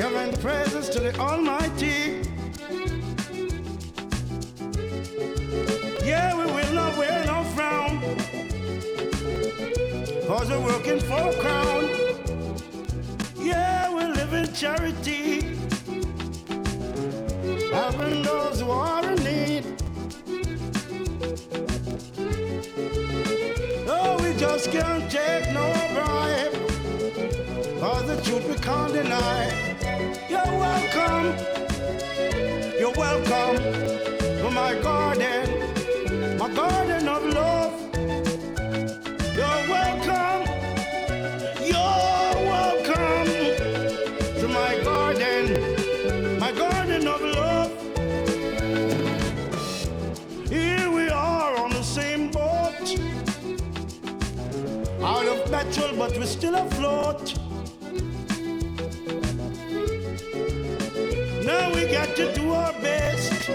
Giving praises to the Almighty. Yeah, we will not wear no frown, cause we're working for a crown. Yeah, we live in charity, helping those who are in need. Oh, we just can't take no bribe, cause the truth we can't deny. You're welcome to my garden of love. You're welcome to my garden of love. Here we are on the same boat, out of petrol but we're still afloat. Now we got to do our best,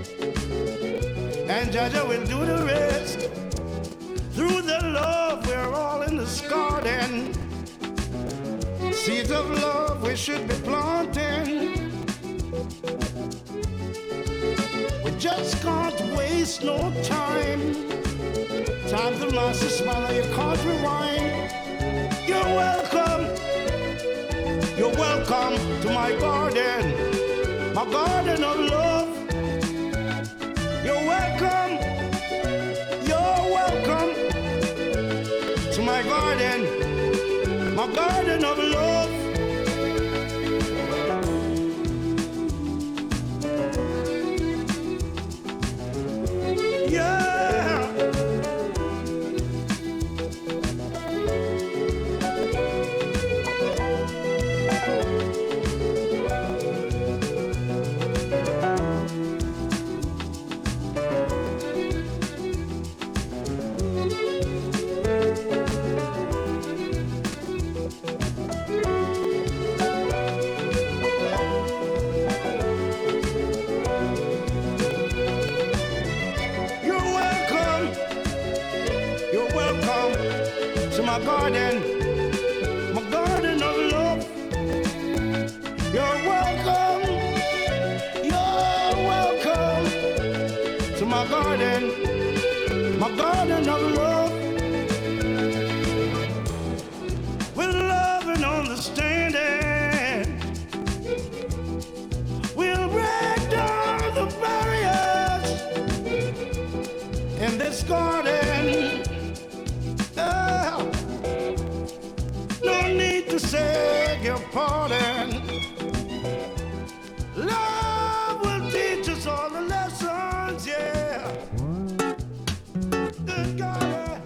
and Jaja will do the rest. Through the love, we're all in this garden. Seeds of love we should be planting. We just can't waste no time. Time's the master smile, you can't rewind. You're welcome to my garden of love. You're welcome to my garden of love. Yeah. My garden of love. You're welcome to my garden of love. With love and understanding, we'll break down the barriers in this garden. To say your pardon. Love will teach us all the lessons, yeah. Good God.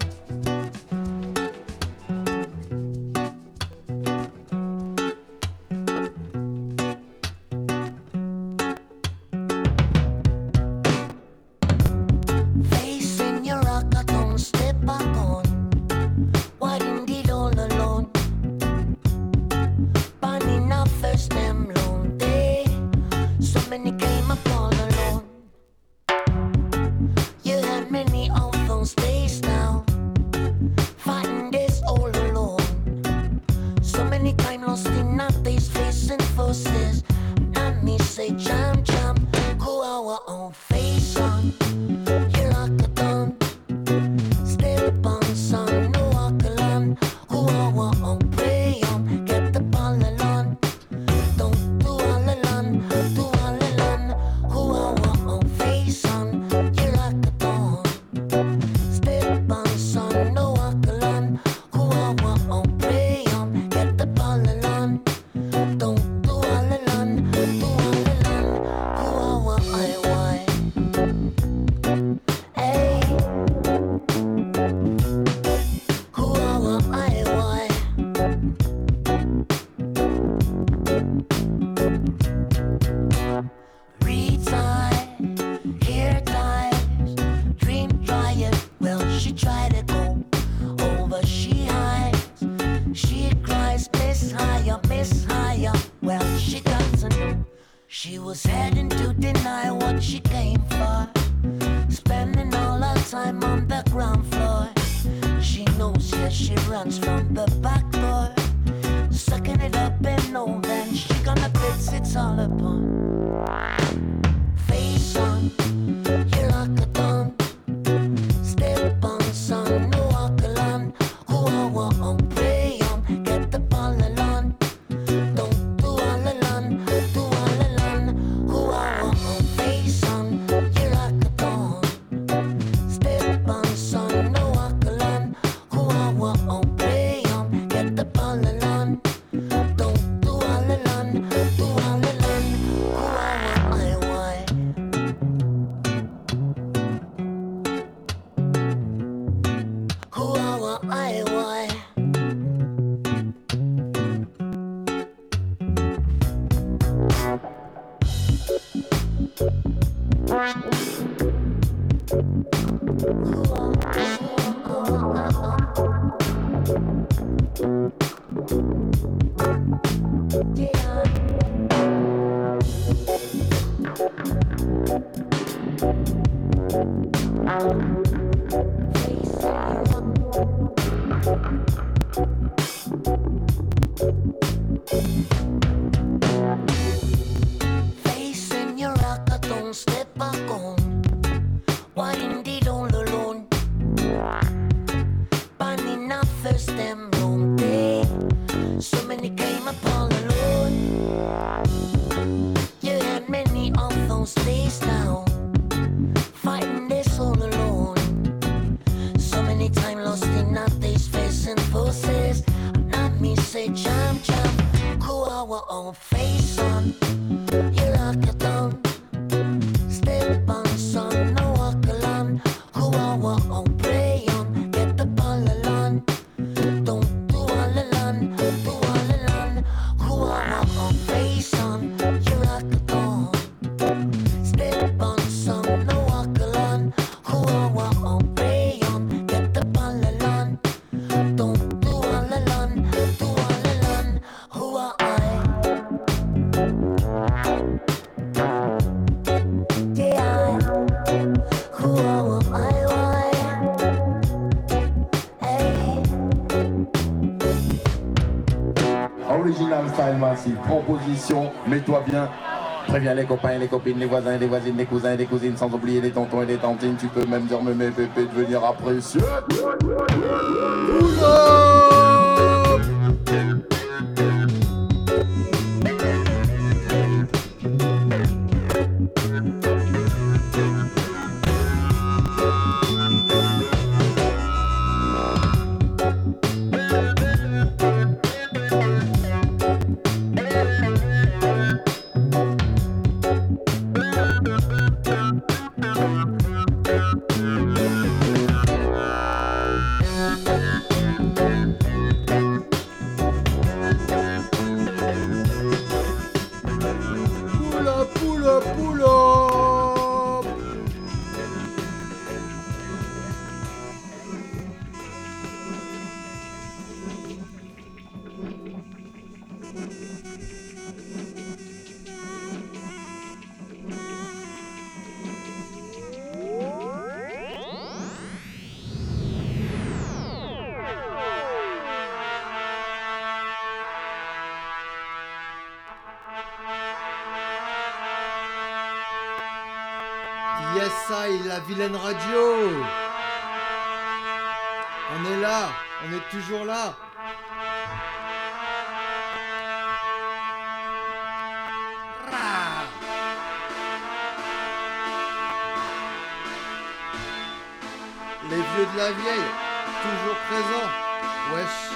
Facing your rock, I don't step back on. Why didn't it all alone? First them long day, so many came up all alone. You had many of those days now, fighting this all alone. So many time lost in our days, facing forces. And me say jam, go our own face on. You like a gun, step on sun, no walk alone. Go our own pray on, get the ball alone. She was heading to deny what she came for, spending all her time on the ground floor. She knows, yes, she runs from the back door. sucking it up and know then she gonna bits it's all upon. Face on, you like a dawn. Step on, son, no walk along. Who I want, pray on, get the ball along. Don't do all alone, do all alone. Who I want, face on, you like a dawn. Step on, son, no walk along. Who I want, pray on, get the ball along. Don't do all alone, do all alone. Who I want. Who I want. Facing your rock, don't step back on. Why indeed all alone? Burning up first them wrong day. So many came up all alone. You had many of those days now, fighting this all alone. So many time lost in our days, facing forces. Not me say jump, jump. Who our own face on. You lock it down. Step on, son, no walk along. Who our own pray on. Get the ball along. Don't do all alone, do all alone. Who our own face on. You lock it down. Step on, son, no walk along. Who our own pray on. Get the ball along. Don't do all alone, do all alone. Who are I? Yeah, who am I? Why? Hey. Original Style Massive, proposition, mets-toi bien. Préviens les copains et les copines, les voisins et les voisines, les cousins et les cousines, sans oublier les tontons et les tantines. Tu peux même dire mes pépés devenir apprécieux. Yes, I, la vilaine radio. On est là, on est toujours là. Ah. Les vieux de la vieille, toujours présents. Wesh.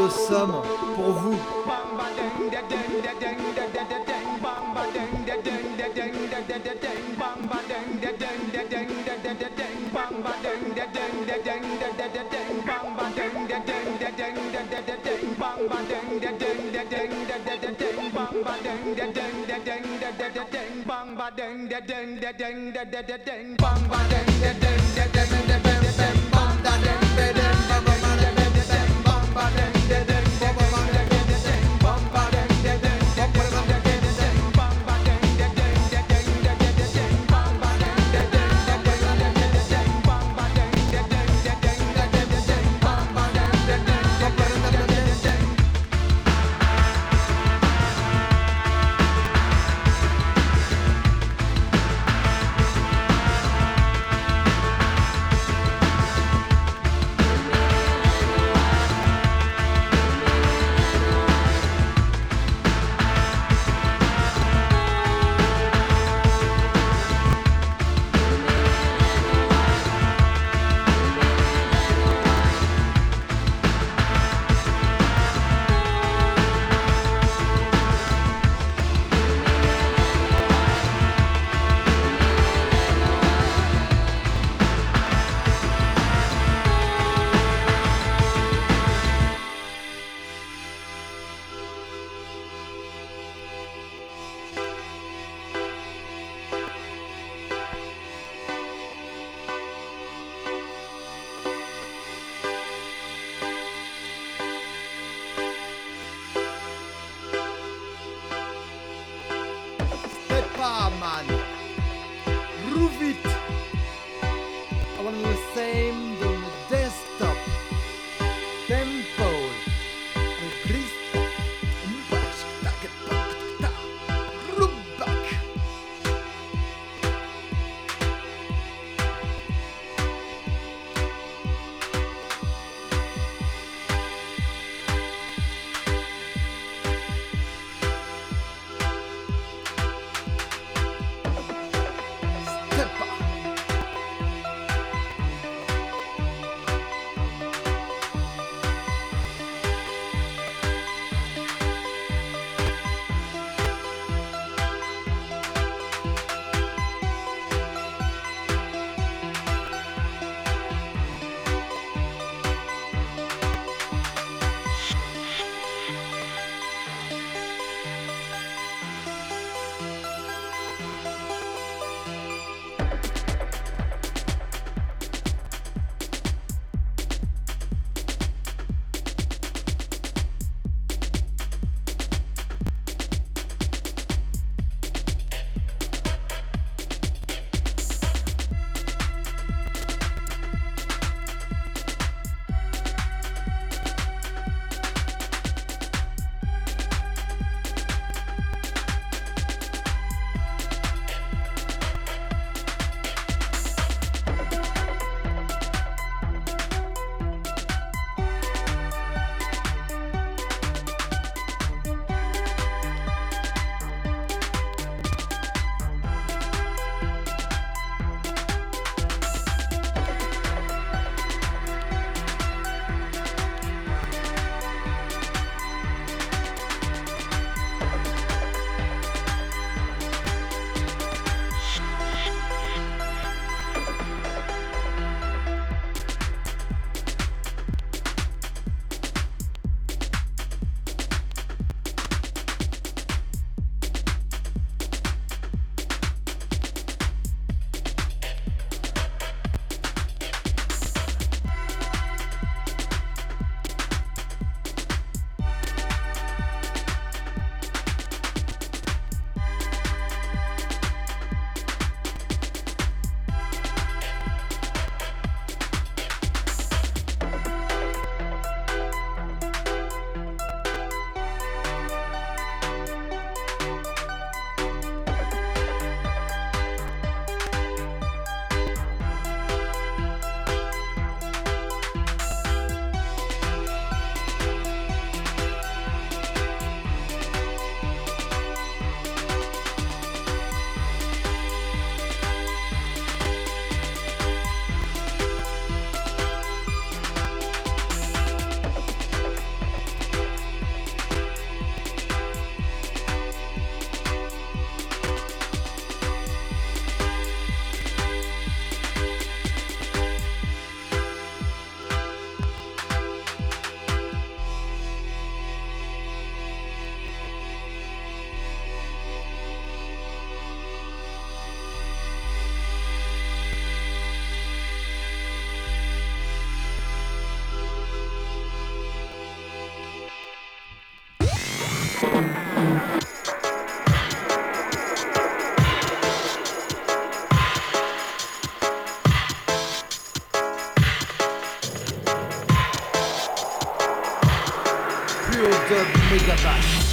le somme pour vous. Man, groove it. I want the same on the desktop. Tempo, Christa, groove back. Dub Megabass.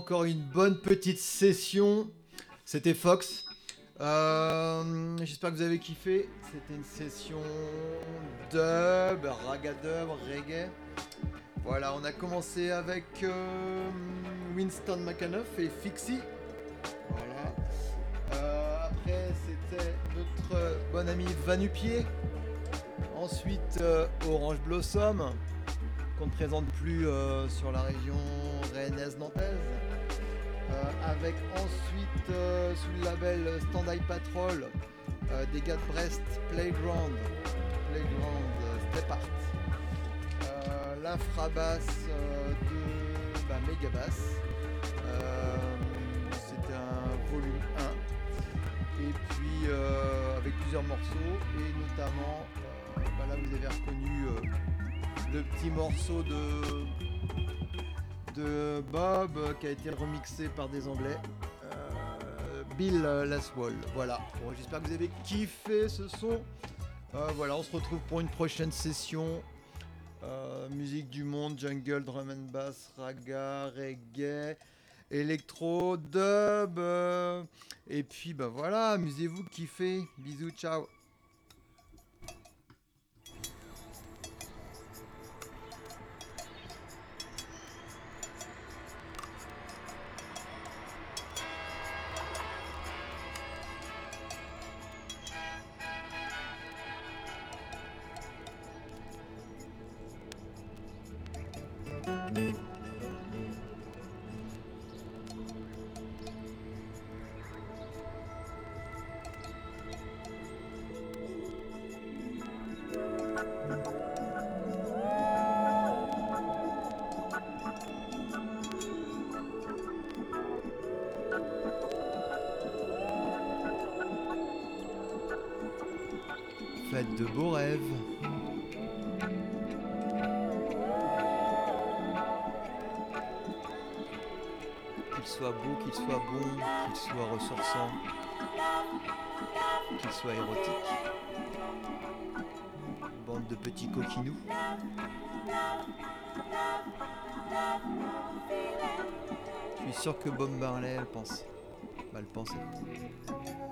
encore une bonne petite session. C'était Fox. J'espère que vous avez kiffé. C'était une session dub, raga-dub, reggae. Voilà, on a commencé avec Winston McAnuff et Fixie. Voilà. Après, c'était notre bon ami Vanupier. Ensuite, Orange Blossom, qu'on ne présente plus sur la région rennaise-nantaise. Avec ensuite, sous le label Stand Eye Patrol, des gars de Brest, Playground Step Art. L'infrabasse de Megabass. C'était un volume 1. Et puis avec plusieurs morceaux, et notamment, là vous avez reconnu le petit morceau de Bob qui a été remixé par des Anglais, Bill Laswell. Voilà, bon, j'espère que vous avez kiffé ce son. Voilà, on se retrouve pour une prochaine session. Musique du monde, jungle, drum and bass, raga, reggae, électro, dub, et puis voilà, amusez-vous, kiffez, bisous, ciao. Faites de beaux rêves. Qu'il soit beau, qu'il soit bon, qu'il soit ressourçant, qu'il soit érotique. Bande de petits coquinous. Je suis sûr que Bob Marley le pense. Va le penser.